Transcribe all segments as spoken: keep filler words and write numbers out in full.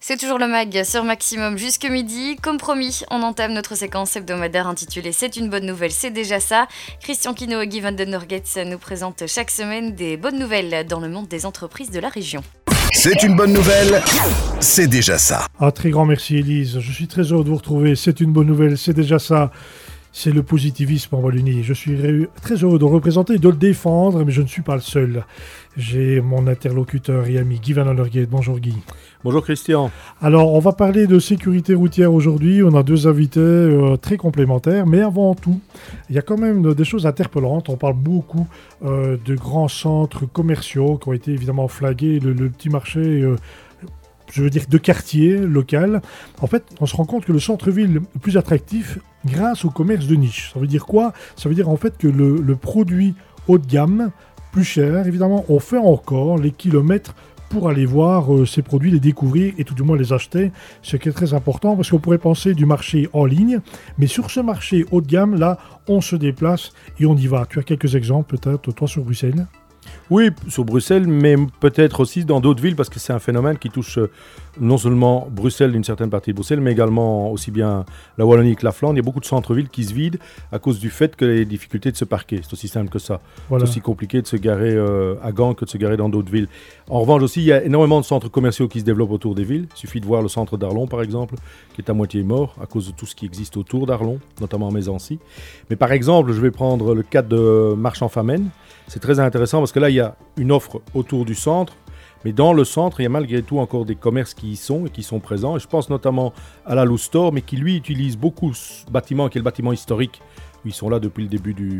C'est toujours le mag sur Maximum jusque midi. Comme promis, on entame notre séquence hebdomadaire intitulée C'est une bonne nouvelle, c'est déjà ça. Christian Quino et Guy Van den Norgets nous présentent chaque semaine des bonnes nouvelles dans le monde des entreprises de la région. C'est une bonne nouvelle, c'est déjà ça. Un très grand merci Élise, je suis très heureux de vous retrouver. C'est une bonne nouvelle, c'est déjà ça. C'est le positivisme en Wallonie. Je suis ré- très heureux de le représenter et de le défendre, mais je ne suis pas le seul. J'ai mon interlocuteur et ami Guy Van den Norgets. Bonjour Guy. Bonjour Christian. Alors, on va parler de sécurité routière aujourd'hui. On a deux invités euh, très complémentaires, mais avant tout, il y a quand même des choses interpellantes. On parle beaucoup euh, de grands centres commerciaux qui ont été évidemment flagués, le, le petit marché... Euh, je veux dire de quartier local. En fait, on se rend compte que le centre-ville est plus attractif grâce au commerce de niche. Ça veut dire quoi ? Ça veut dire en fait que le, le produit haut de gamme, plus cher, évidemment, on fait encore les kilomètres pour aller voir euh, ces produits, les découvrir et tout du moins les acheter, ce qui est très important parce qu'on pourrait penser du marché en ligne, mais sur ce marché haut de gamme, là, on se déplace et on y va. Tu as quelques exemples peut-être, toi sur Bruxelles ? Oui, sur Bruxelles, mais peut-être aussi dans d'autres villes, parce que c'est un phénomène qui touche non seulement Bruxelles, une certaine partie de Bruxelles, mais également aussi bien la Wallonie que la Flandre. Il y a beaucoup de centres-villes qui se vident à cause du fait que les difficultés de se parquer. C'est aussi simple que ça. Voilà. C'est aussi compliqué de se garer euh, à Gand que de se garer dans d'autres villes. En revanche aussi, il y a énormément de centres commerciaux qui se développent autour des villes. Il suffit de voir le centre d'Arlon, par exemple, qui est à moitié mort à cause de tout ce qui existe autour d'Arlon, notamment en Mésancy. Mais par exemple, je vais prendre le cas de Marchand-Famenne. C'est très intéressant parce que là, il y a une offre autour du centre, mais dans le centre, il y a malgré tout encore des commerces qui y sont et qui sont présents. Et je pense notamment à la Lou Store, mais qui lui utilise beaucoup ce bâtiment, qui est le bâtiment historique. Ils sont là depuis le début du,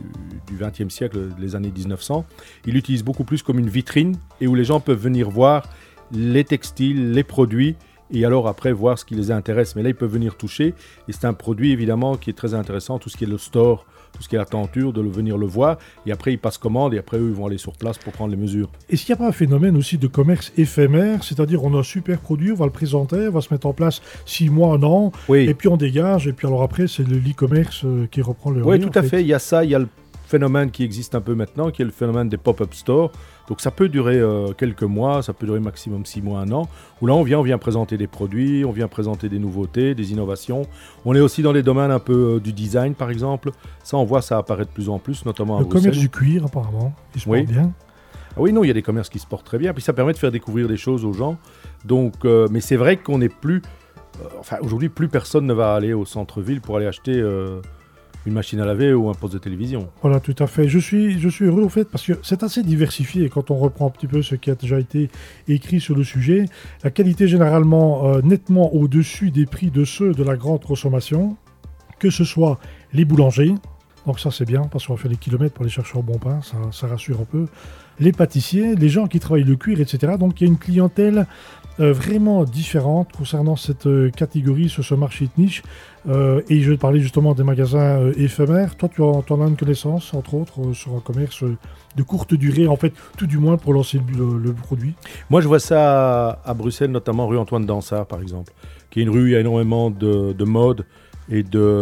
du vingtième siècle, les années dix-neuf cents. Ils l'utilisent beaucoup plus comme une vitrine et où les gens peuvent venir voir les textiles, les produits, et alors après voir ce qui les intéresse. Mais là, ils peuvent venir toucher. Et c'est un produit évidemment qui est très intéressant, tout ce qui est le store, tout ce qui est la tenture, de le venir le voir. Et après, ils passent commande et après, eux, ils vont aller sur place pour prendre les mesures. Est-ce qu'il n'y a pas un phénomène aussi de commerce éphémère ? C'est-à-dire, on a un super produit, on va le présenter, on va se mettre en place six mois, un an, oui. Et puis on dégage. Et puis alors après, c'est le e-commerce euh, qui reprend le Oui, relais, tout à fait. fait. Il y a ça, il y a le phénomène qui existe un peu maintenant, qui est le phénomène des pop-up stores. Donc ça peut durer euh, quelques mois, ça peut durer maximum six mois, un an, où là on vient, on vient présenter des produits, on vient présenter des nouveautés, des innovations. On est aussi dans les domaines un peu euh, du design par exemple. Ça on voit ça apparaître de plus en plus, notamment à le Bruxelles. Le commerce du cuir apparemment, il se oui. porte bien. Ah oui, non, il y a des commerces qui se portent très bien, puis ça permet de faire découvrir des choses aux gens. Donc, euh, mais c'est vrai qu'on n'est plus... Euh, enfin aujourd'hui, plus personne ne va aller au centre-ville pour aller acheter... Euh, une machine à laver ou un poste de télévision. Voilà, tout à fait. Je suis, je suis heureux au fait parce que c'est assez diversifié. Quand on reprend un petit peu ce qui a déjà été écrit sur le sujet, la qualité généralement euh, nettement au-dessus des prix de ceux de la grande consommation, que ce soit les boulangers, donc ça c'est bien parce qu'on va faire des kilomètres pour aller chercher au bon pain, ça, ça rassure un peu, les pâtissiers, les gens qui travaillent le cuir, et cetera. Donc il y a une clientèle Euh, vraiment différente concernant cette euh, catégorie sur ce marché de niche. Euh, et je vais te parler justement des magasins euh, éphémères. Toi, tu en, tu en as une connaissance, entre autres, euh, sur un commerce euh, de courte durée, en fait, tout du moins pour lancer le, le, le produit. Moi, je vois ça à, à Bruxelles, notamment rue Antoine Dansard, par exemple, qui est une rue où il y a énormément de, de mode et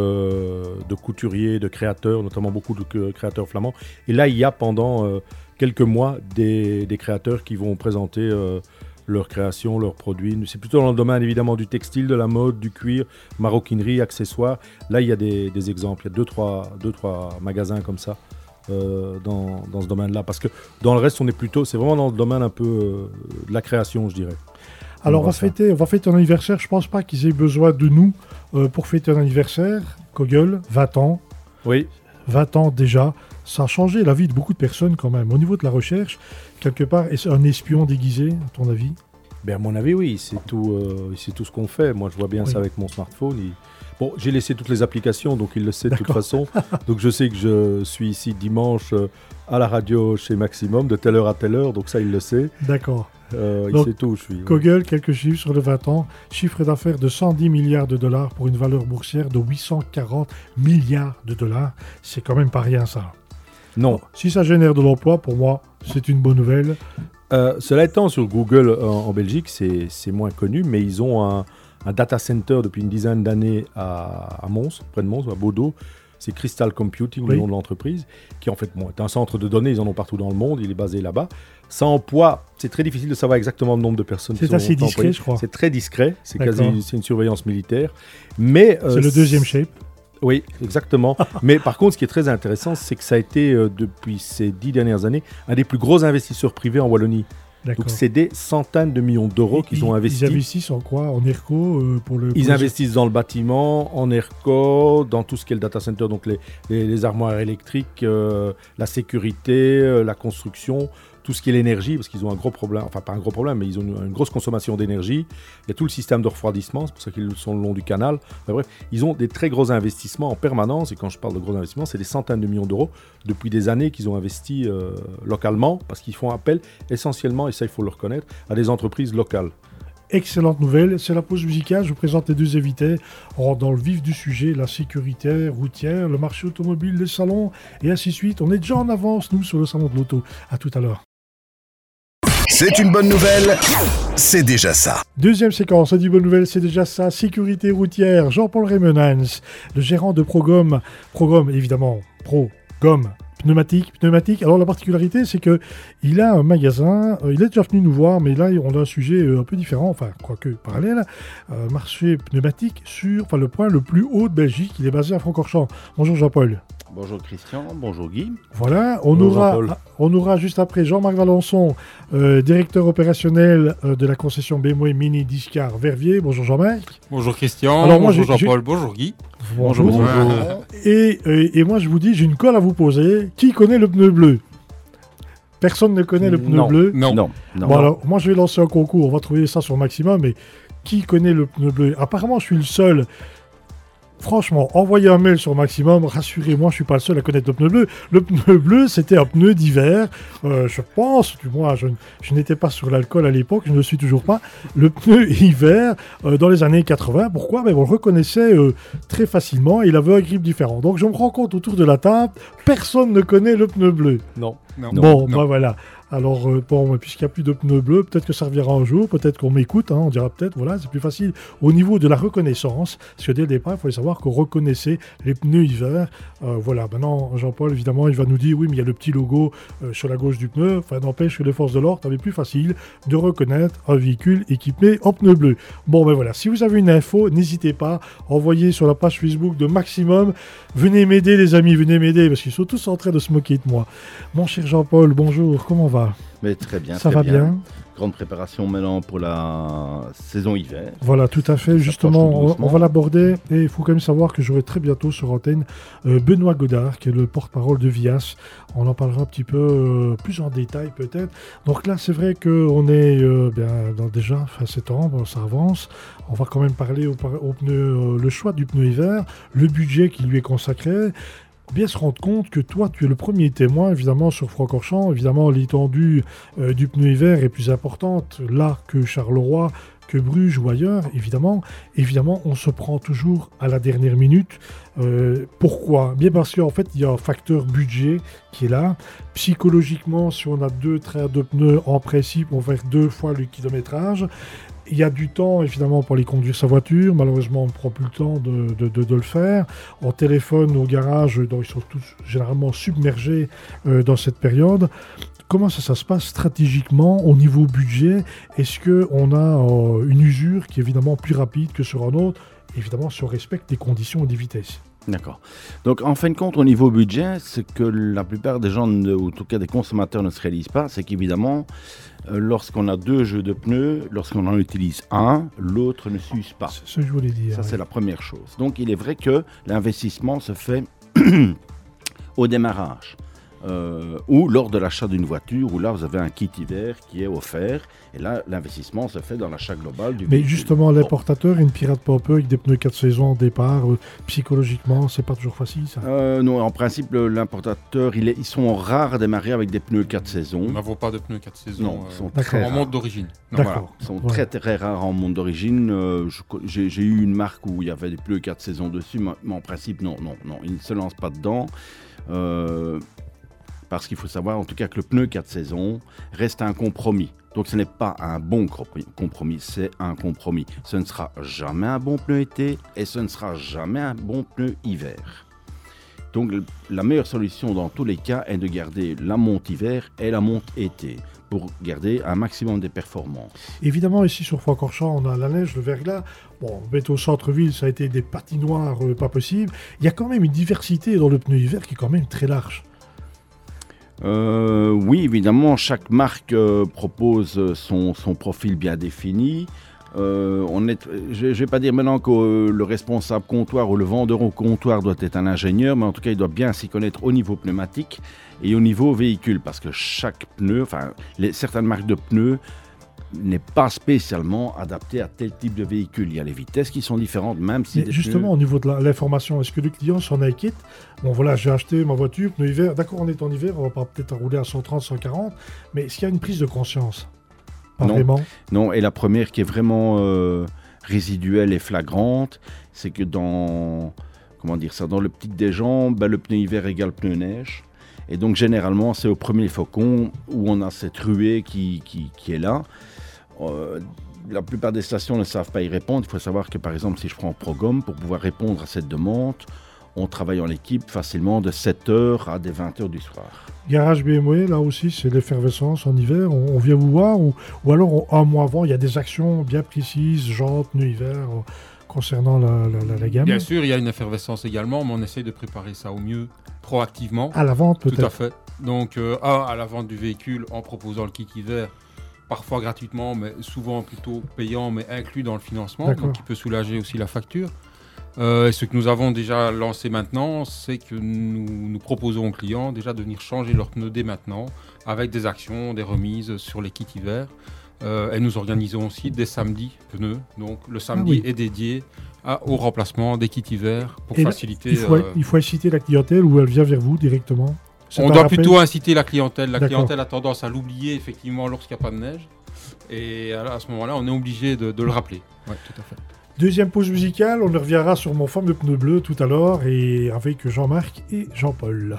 de, de couturiers, de créateurs, notamment beaucoup de créateurs flamands. Et là, il y a pendant euh, quelques mois des, des créateurs qui vont présenter... Euh, leurs créations, leurs produits. C'est plutôt dans le domaine évidemment du textile, de la mode, du cuir, maroquinerie, accessoires. Là, il y a des, des exemples. Il y a deux, trois, deux, trois magasins comme ça euh, dans, dans ce domaine-là. Parce que dans le reste, on est plutôt... C'est vraiment dans le domaine un peu euh, de la création, je dirais. Alors, on va, fêter, on va fêter un anniversaire. Je ne pense pas qu'ils aient besoin de nous euh, pour fêter un anniversaire. Kogel, vingt ans. Oui. vingt ans déjà. Ça a changé la vie de beaucoup de personnes quand même. Au niveau de la recherche, quelque part, est-ce un espion déguisé, à ton avis ? Ben, à mon avis, oui. C'est tout, euh, c'est tout ce qu'on fait. Moi, je vois bien oui. ça avec mon smartphone. Il... Bon, j'ai laissé toutes les applications, donc il le sait de D'accord. toute façon. Donc je sais que je suis ici dimanche euh, à la radio chez Maximum, de telle heure à telle heure. Donc ça, il le sait. D'accord. Euh, il donc, sait tout où je suis. Kogel, ouais. quelques chiffres sur le vingt ans. Chiffre d'affaires de cent dix milliards de dollars pour une valeur boursière de huit cent quarante milliards de dollars. C'est quand même pas rien, ça. Non. Si ça génère de l'emploi, pour moi, c'est une bonne nouvelle. Euh, cela étant, sur Google en, en Belgique, c'est, c'est moins connu, mais ils ont un, un data center depuis une dizaine d'années à, à Mons, près de Mons, à Bordeaux. c'est Crystal Computing, oui. le nom de l'entreprise, qui en fait bon, est un centre de données, ils en ont partout dans le monde, il est basé là-bas. Ça emploie, c'est très difficile de savoir exactement le nombre de personnes c'est qui sont assez discret, employées. je crois. C'est très discret, c'est D'accord. quasi c'est une surveillance militaire. Mais, c'est euh, le deuxième shape. Oui, exactement. Mais par contre, ce qui est très intéressant, c'est que ça a été, euh, depuis ces dix dernières années, un des plus gros investisseurs privés en Wallonie. D'accord. Donc, c'est des centaines de millions d'euros qu'ils ils, ont investis. Ils investissent en quoi? En ERCO euh, pour le... Ils pour investissent dans le bâtiment, en ERCO, dans tout ce qui est le data center, donc les, les, les armoires électriques, euh, la sécurité, euh, la construction, tout ce qui est l'énergie, parce qu'ils ont un gros problème, enfin pas un gros problème, mais ils ont une, une grosse consommation d'énergie. Il y a tout le système de refroidissement, c'est pour ça qu'ils sont le long du canal. Enfin, bref, ils ont des très gros investissements en permanence, et quand je parle de gros investissements, c'est des centaines de millions d'euros depuis des années qu'ils ont investi euh, localement, parce qu'ils font appel essentiellement, et ça il faut le reconnaître, à des entreprises locales. Excellente nouvelle, c'est la pause musicale. Je vous présente les deux invités. On rentre dans le vif du sujet, la sécurité routière, le marché automobile, les salons et ainsi de suite. On est déjà en avance, nous, sur le salon de l'auto. À tout à l'heure. C'est une bonne nouvelle, c'est déjà ça. Deuxième séquence, c'est une bonne nouvelle, c'est déjà ça. Sécurité routière, Jean-Paul Remenans, le gérant de Progom. Progom, évidemment, Progom. Pneumatique, pneumatique. Alors la particularité, c'est que il a un magasin. Euh, il est déjà venu nous voir, mais là on a un sujet euh, un peu différent, enfin quoique parallèle. Euh, marché pneumatique sur, enfin le point le plus haut de Belgique. Il est basé à Francorchamps. Bonjour Jean-Paul. Bonjour Christian, bonjour Guy. Voilà, on Bonjour aura, Jean-Paul. on aura juste après Jean-Marc Valençon, euh, directeur opérationnel euh, de la concession B M W Mini Discar Verviers. Bonjour Jean-Marc. Bonjour Christian, Alors, moi, bonjour j'ai- Jean-Paul, bonjour Guy. Bonjour. Bonjour. Et, euh, et moi je vous dis, j'ai une colle à vous poser. Qui connaît le pneu bleu? Personne ne connaît le pneu Non. bleu. Non, Non, non. Bon alors, moi je vais lancer un concours, on va trouver ça sur Maximum, mais qui connaît le pneu bleu? Apparemment, je suis le seul. Franchement, envoyez un mail sur Maximum, rassurez-moi, je suis pas le seul à connaître le pneu bleu. Le pneu bleu, c'était un pneu d'hiver, euh, je pense, du moins, je, je n'étais pas sur l'alcool à l'époque, je ne le suis toujours pas. Le pneu hiver, euh, dans les années quatre-vingts, pourquoi? Ben, on le reconnaissait euh, très facilement, il avait un grip différent. Donc je me rends compte autour de la table, personne ne connaît le pneu bleu. Non. non. Bon, non. ben voilà. Alors, euh, bon, puisqu'il n'y a plus de pneus bleus, peut-être que ça reviendra un jour, peut-être qu'on m'écoute, hein, on dira peut-être, voilà, c'est plus facile au niveau de la reconnaissance, parce que dès le départ, il fallait savoir qu'on reconnaissait les pneus hiver. Euh, voilà, maintenant, Jean-Paul, évidemment, il va nous dire, oui, mais il y a le petit logo euh, sur la gauche du pneu, enfin, n'empêche que les forces de l'ordre avaient plus facile de reconnaître un véhicule équipé en pneus bleus. Bon, ben voilà, si vous avez une info, n'hésitez pas, envoyez sur la page Facebook de Maximum, venez m'aider les amis, venez m'aider, parce qu'ils sont tous en train de se moquer de moi. Mon cher Jean-Paul, bonjour, comment va? Mais très bien, Ça très va bien. Grande préparation maintenant pour la saison hiver. Voilà, tout à fait. Ça Justement, approche tout on, doucement. on va l'aborder et il faut quand même savoir que j'aurai très bientôt sur antenne euh, Benoît Godard, qui est le porte-parole de Vias. On en parlera un petit peu euh, plus en détail peut-être. Donc là, c'est vrai qu'on est euh, bien, dans, déjà fin septembre, ça avance. On va quand même parler au, par- au pneu, euh, le choix du pneu hiver, le budget qui lui est consacré. Bien se rendre compte que toi, tu es le premier témoin, évidemment, sur Francorchamps. Évidemment, l'étendue euh, du pneu hiver est plus importante là que Charleroi, que Bruges ou ailleurs, évidemment. Évidemment, on se prend toujours à la dernière minute. Euh, pourquoi? Bien parce qu'en fait, il y a un facteur budget qui est là. Psychologiquement, si on a deux trains de pneus, en principe, on va faire deux fois le kilométrage. Il y a du temps, évidemment, pour aller conduire sa voiture. Malheureusement, on ne prend plus le temps de, de, de, de le faire. On téléphone au garage, donc ils sont tous généralement submergés euh, dans cette période. Comment ça, ça se passe stratégiquement au niveau budget? Est-ce qu'on a euh, une usure qui est évidemment plus rapide que sur un autre? Évidemment, si on respecte des conditions et des vitesses. D'accord. Donc en fin de compte, au niveau budget, ce que la plupart des gens, ne- ou en tout cas des consommateurs, ne se réalisent pas, c'est qu'évidemment, euh, lorsqu'on a deux jeux de pneus, lorsqu'on en utilise un, l'autre ne s'use pas. C'est ce que je voulais dire. Ça, oui. c'est la première chose. Donc, il est vrai que l'investissement se fait au démarrage. Euh, ou lors de l'achat d'une voiture, où là, vous avez un kit hiver qui est offert. Et là, l'investissement se fait dans l'achat global du Mais véhicule. justement, Bon. l'importateur, une pirate pas peu avec des pneus quatre saisons au départ, euh, psychologiquement, c'est pas toujours facile, ça. Euh, non, en principe, le- l'importateur, il est, ils sont rares à démarrer avec des pneus quatre saisons. Nous n'avons pas de pneus quatre saisons Non, euh, ils sont D'accord. très en rares. mode d'origine. Non, D'accord. voilà. Ils sont Voilà. très très rares en monde d'origine. Euh, je co- j'ai, j'ai eu une marque où il y avait des pneus quatre saisons dessus, mais, mais en principe, non, non, non, ils ne se lancent pas dedans. Euh, parce qu'il faut savoir, en tout cas, que le pneu quatre saisons reste un compromis. Donc ce n'est pas un bon compri- compromis, c'est un compromis. Ce ne sera jamais un bon pneu été et ce ne sera jamais un bon pneu hiver. Donc la meilleure solution dans tous les cas est de garder la monte hiver et la monte été pour garder un maximum de performances. Évidemment, ici sur Francorchamps, on a la neige, le verglas. Bon, bête au centre-ville, ça a été des patinoires euh, pas possible. Il y a quand même une diversité dans le pneu hiver qui est quand même très large. Euh, oui, évidemment, chaque marque euh, propose son, son profil bien défini. Euh, on est, je ne vais pas dire maintenant que euh, le responsable comptoir ou le vendeur au comptoir doit être un ingénieur, mais en tout cas, il doit bien s'y connaître au niveau pneumatique et au niveau véhicule, parce que chaque pneu, enfin, les, certaines marques de pneus n'est pas spécialement adapté à tel type de véhicule. Il y a les vitesses qui sont différentes, même si... Mais des justement, pneus... au niveau de la, l'information, est-ce que le client s'en inquiète? Bon, voilà, j'ai acheté ma voiture, pneu hiver. D'accord, on est en hiver, on va pas peut-être rouler à cent trente, cent quarante, mais est-ce qu'il y a une prise de conscience? Pas non. vraiment. Non, et la première qui est vraiment euh, résiduelle et flagrante, c'est que dans, comment dire ça, dans l'optique des gens, ben, le pneu hiver égale pneu neige. Et donc, généralement, c'est au premier faucon où on a cette ruée qui, qui, qui est là. Euh, la plupart des stations ne savent pas y répondre. Il faut savoir que, par exemple, si je prends Progom, pour pouvoir répondre à cette demande, on travaille en équipe facilement de sept heures à des vingt heures du soir. Garage B M W, là aussi, c'est l'effervescence en hiver. On, on vient vous voir ou, ou alors, on, un mois avant, il y a des actions bien précises, jantes, pneus hiver, euh, concernant la, la, la, la gamme. Bien sûr, il y a une effervescence également, mais on essaye de préparer ça au mieux, proactivement. À la vente, peut-être. Tout à fait. Donc, euh, à, à la vente du véhicule, en proposant le kit hiver, parfois gratuitement, mais souvent plutôt payant, mais inclus dans le financement, D'accord. donc qui peut soulager aussi la facture. Euh, et ce que nous avons déjà lancé maintenant, c'est que nous, nous proposons aux clients déjà de venir changer leurs pneus dès maintenant, avec des actions, des remises sur les kits hiver. Euh, et nous organisons aussi des samedis pneus. Donc le samedi Ah oui. est dédié à, au remplacement des kits hiver pour Et faciliter... Il faut, euh, il faut inciter la clientèle ou elle vient vers vous directement? C'est on un doit rappel? plutôt inciter la clientèle. La D'accord. clientèle a tendance à l'oublier effectivement lorsqu'il n'y a pas de neige. Et à, à ce moment-là, on est obligé de, de le rappeler. Ouais, tout à fait. Deuxième pause musicale, on reviendra sur mon fameux pneu bleu tout à l'heure et avec Jean-Marc et Jean-Paul.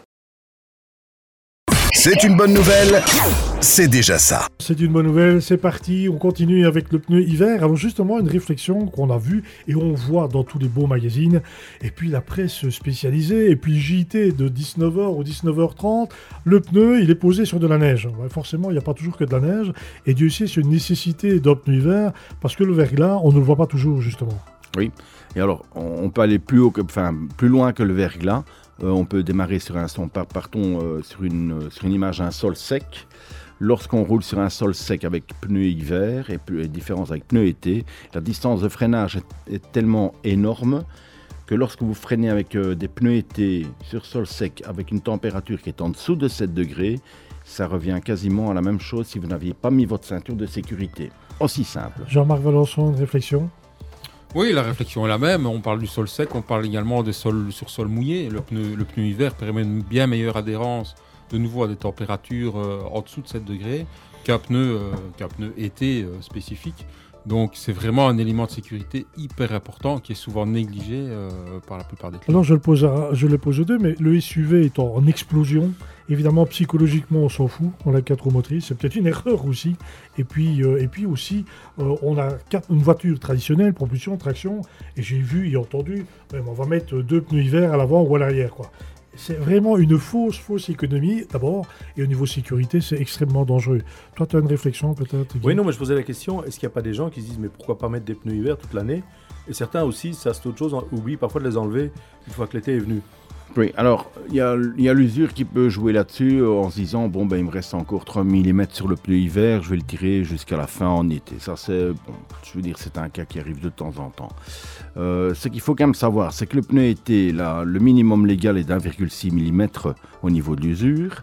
C'est une bonne nouvelle, c'est déjà ça. C'est une bonne nouvelle, c'est parti, on continue avec le pneu hiver. Alors justement, une réflexion qu'on a vue et on voit dans tous les beaux magazines, et puis la presse spécialisée, et puis J T de dix-neuf heures ou dix-neuf heures trente, le pneu, il est posé sur de la neige. Ouais, forcément, il n'y a pas toujours que de la neige, et Dieu sait, c'est une nécessité d'un pneu hiver, parce que le verglas, on ne le voit pas toujours, justement. Oui, et alors, on, on peut aller plus haut, que, enfin, plus loin que le verglas. Euh, on peut démarrer sur un son, partons euh, sur, une, euh, sur une image d'un sol sec. Lorsqu'on roule sur un sol sec avec pneus hiver et, et différence avec pneus été, la distance de freinage est, est tellement énorme que lorsque vous freinez avec euh, des pneus été sur sol sec avec une température qui est en dessous de sept degrés, ça revient quasiment à la même chose si vous n'aviez pas mis votre ceinture de sécurité. Aussi simple. Jean-Marc Valençon, une réflexion? Oui, la réflexion est la même. On parle du sol sec, on parle également des sols sur sol mouillé. Le pneu, le pneu hiver permet une bien meilleure adhérence de nouveau à des températures euh, en dessous de sept degrés qu'un pneu, euh, qu'un pneu été euh, spécifique. Donc c'est vraiment un élément de sécurité hyper important qui est souvent négligé euh, par la plupart des clients. Alors je le pose, à, je le pose aux deux, mais le S U V est en, en explosion. Évidemment, psychologiquement, on s'en fout. On a quatre roues motrices, c'est peut-être une erreur aussi. Et puis, euh, et puis aussi, euh, on a quatre, une voiture traditionnelle, propulsion, traction. Et j'ai vu et entendu, même, on va mettre deux pneus hiver à l'avant ou à l'arrière, quoi. C'est vraiment une fausse, fausse économie, d'abord, et au niveau sécurité, c'est extrêmement dangereux. Toi, tu as une réflexion, peut-être, Guy? Oui, non, mais je posais la question, est-ce qu'il n'y a pas des gens qui se disent, mais pourquoi pas mettre des pneus hiver toute l'année? Et certains aussi, ça c'est autre chose, oublient parfois de les enlever une fois que l'été est venu. Oui, alors, il y a, y a l'usure qui peut jouer là-dessus euh, en se disant, bon, ben, il me reste encore trois millimètres sur le pneu hiver, je vais le tirer jusqu'à la fin en été. Ça, c'est, bon, je veux dire, c'est un cas qui arrive de temps en temps. Euh, ce qu'il faut quand même savoir, c'est que le pneu été, là, le minimum légal est d'un virgule six millimètres au niveau de l'usure.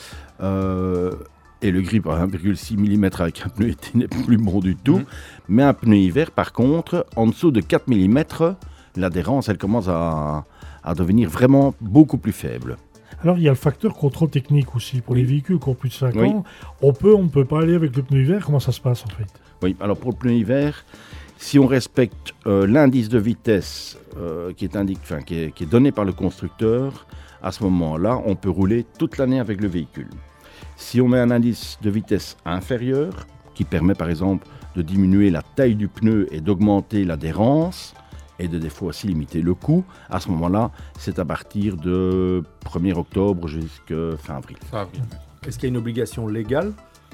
Euh, et le grip à un virgule six millimètres avec un pneu été n'est plus bon du tout. Mmh. Mais un pneu hiver, par contre, en dessous de quatre millimètres, l'adhérence, elle commence à... à devenir vraiment beaucoup plus faible. Alors, il y a le facteur contrôle technique aussi. Pour oui. les véhicules qui ont plus de cinq oui. ans, on peut, on ne peut pas aller avec le pneu hiver. Comment ça se passe, en fait? Oui, alors pour le pneu hiver, si on respecte euh, l'indice de vitesse euh, qui, est indique, enfin, qui, est, qui est donné par le constructeur, à ce moment-là, on peut rouler toute l'année avec le véhicule. Si on met un indice de vitesse inférieur, qui permet par exemple de diminuer la taille du pneu et d'augmenter l'adhérence, et de des fois aussi limiter le coût. À ce moment-là, c'est à partir de premier octobre jusqu'à fin avril. Fin avril. Est-ce qu'il y a une obligation légale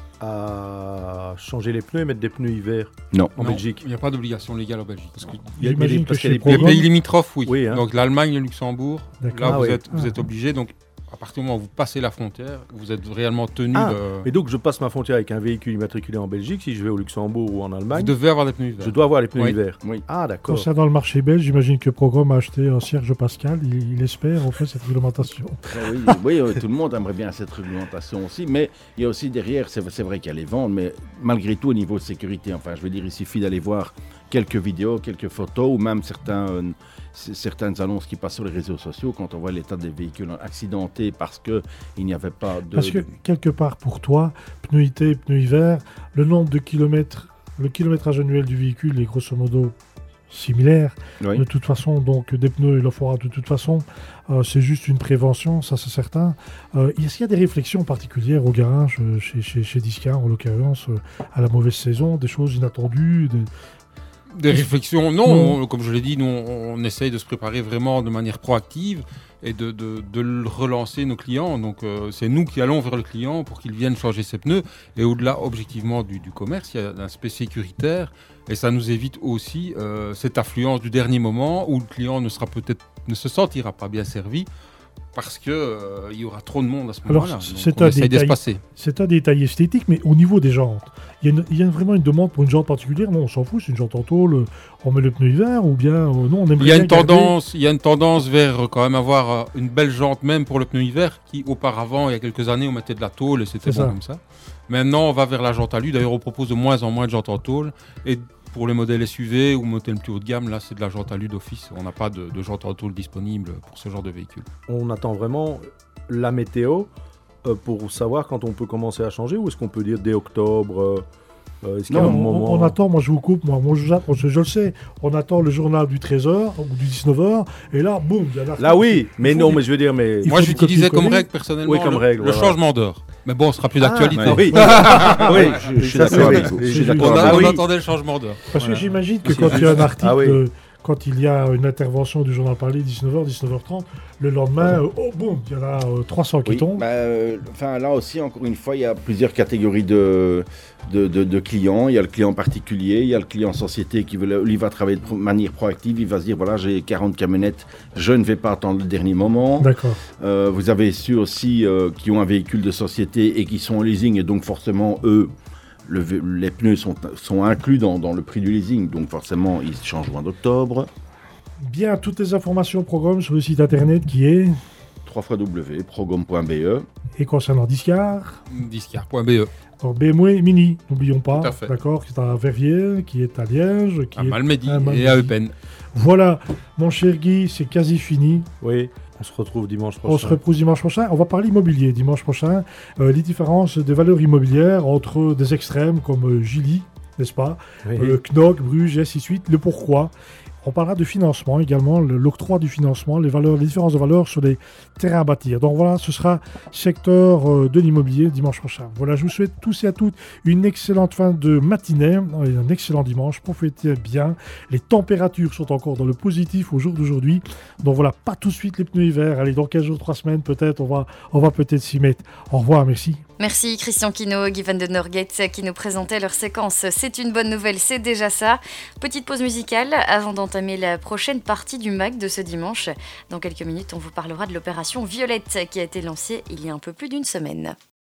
à changer les pneus et mettre des pneus hiver Non. en Non, Belgique? Il n'y a pas d'obligation légale en Belgique. Parce que Il y a- il y a des- J'imagine parce que qu'il y a chez des les Programme- pays limitrophes, oui. Oui, hein. Donc l'Allemagne, le Luxembourg, D'accord. là Ah vous, oui. êtes, vous Ah. êtes obligés. Donc à partir du moment où vous passez la frontière, vous êtes réellement tenu Ah, de... Et donc je passe ma frontière avec un véhicule immatriculé en Belgique, si je vais au Luxembourg ou en Vous Allemagne, devez avoir des pneus hiver. je dois avoir les pneus Oui. hiver. Oui. Ah d'accord. Concernant le marché belge, j'imagine que Programme a acheté un Serge Pascal. Il, il espère en fait cette réglementation. Ah oui, oui, oui, tout le monde aimerait bien cette réglementation aussi, mais il y a aussi derrière, c'est, c'est vrai qu'il y a les ventes, mais malgré tout au niveau de sécurité, enfin je veux dire, il suffit d'aller voir quelques vidéos, quelques photos ou même certains, euh, c- certaines annonces qui passent sur les réseaux sociaux quand on voit l'état des véhicules accidentés parce qu'il n'y avait pas de... Parce que quelque part pour toi, pneu été, pneu hiver, le nombre de kilomètres, le kilométrage annuel du véhicule est grosso modo similaire. Oui. De toute façon, donc des pneus, il en faudra de toute façon. Euh, c'est juste une prévention, ça c'est certain. Euh, est-ce qu'il y a des réflexions particulières au garage, euh, chez, chez, chez Discar en l'occurrence, euh, à la mauvaise saison, des choses inattendues des... Des réflexions, non, Non. on- comme je l'ai dit, nous on, on essaye de se préparer vraiment de manière proactive et de, de, de le relancer nos clients. Donc euh, c'est nous qui allons vers le client pour qu'il vienne changer ses pneus. Et au-delà, objectivement, du, du commerce, il y a un aspect sécuritaire et ça nous évite aussi euh, cette affluence du dernier moment où le client ne sera peut-être, ne se sentira pas bien servi parce qu'il euh, y aura trop de monde à ce Alors, moment-là. c- Donc, c'est on un essaye détail. d'espacer. C'est un détail esthétique, mais au niveau des jantes, il y, a une- il y a vraiment une demande pour une jante particulière. Non, on s'en fout, c'est une jante en tôle, euh, on met le pneu hiver, ou bien euh, non, on aimerait Il y a bien une garder- tendance, il y a une tendance vers euh, quand même avoir euh, une belle jante même pour le pneu hiver qui auparavant il y a quelques années on mettait de la tôle et c'était C'est bon ça. comme ça. Maintenant on va vers la jante alu. D'ailleurs on propose de moins en moins de jantes en tôle et pour les modèles S U V ou modèles plus haut de gamme là c'est de la jante alu d'office. On n'a pas de, de jante en tôle disponible pour ce genre de véhicule. On attend vraiment la météo euh, pour savoir quand on peut commencer à changer ou est-ce qu'on peut dire dès octobre euh, euh, est-ce qu'il y a Non, un on, moment... on attend, moi je vous coupe, moi, moi je, je, je le sais, on attend le journal du treize heures ou du dix-neuf heures, et là, boum, il y a l'article. Là oui, mais Il faut non, du- mais je veux dire, mais... Il Moi faut du j'utilisais comme copier-coller. règle personnellement Oui, comme le, règle, le voilà. changement d'heure. Mais bon ce sera plus d'actualité. Ah, oui, Ah oui, je, je suis ça, d'accord c'est avec vrai. vous. Je suis C'est d'accord On, juste- a- avec Ah on oui. attendait le changement d'heure. Parce Voilà. que j'imagine que C'est quand il y a un article, Ah oui. euh, quand il y a une intervention du journal parlé, dix-neuf heures, dix-neuf heures trente, le lendemain, euh, oh boum, il y en a euh, trois cents qui Oui, tombent. bah, euh, enfin, là aussi, encore une fois, il y a plusieurs catégories de, de, de- de clients. Il y a le client particulier, il y a le client société qui veut, lui va travailler de pro- manière proactive. Il va se dire, voilà, j'ai quarante camionnettes, je ne vais pas attendre le dernier moment. D'accord. Euh, vous avez ceux aussi euh, qui ont un véhicule de société et qui sont en leasing, et donc forcément, eux, le vé- les pneus sont, sont inclus dans, dans le prix du leasing. Donc forcément, ils changent au mois d'octobre. Bien, toutes les informations programme sur le site internet qui est, w w w point progom point b e. et concernant Discar, Discar point b e alors B M W Mini, n'oublions pas, Tout à fait. d'accord, qui est à Verviers, qui est à Liège, qui à est Malmedy à Malmedy. et à Eupen. Voilà, mon cher Guy, c'est quasi fini. Oui, on se retrouve dimanche On se prochain. repose dimanche prochain. On va parler immobilier dimanche prochain. Euh, les différences des valeurs immobilières entre des extrêmes comme euh, Gilly, n'est-ce pas, Oui. euh, Knock, Bruges, et ainsi de suite. Le pourquoi. On parlera de financement également, le- l'octroi du financement, les valeurs, les différences de valeurs sur les terrains à bâtir. Donc voilà, ce sera secteur euh, de l'immobilier dimanche prochain. Voilà, je vous souhaite tous et à toutes une excellente fin de matinée et un excellent dimanche. Profitez bien. Les températures sont encore dans le positif au jour d'aujourd'hui. Donc voilà, pas tout de suite les pneus hiver. Allez, dans quinze jours, trois semaines, peut-être, on va, on va peut-être s'y mettre. Au revoir, merci. Merci Christian Quino, Guy Van den Norgate qui nous présentaient leur séquence. C'est une bonne nouvelle, c'est déjà ça. Petite pause musicale avant d'entamer la prochaine partie du M A C de ce dimanche. Dans quelques minutes, on vous parlera de l'opération Violette qui a été lancée il y a un peu plus d'une semaine.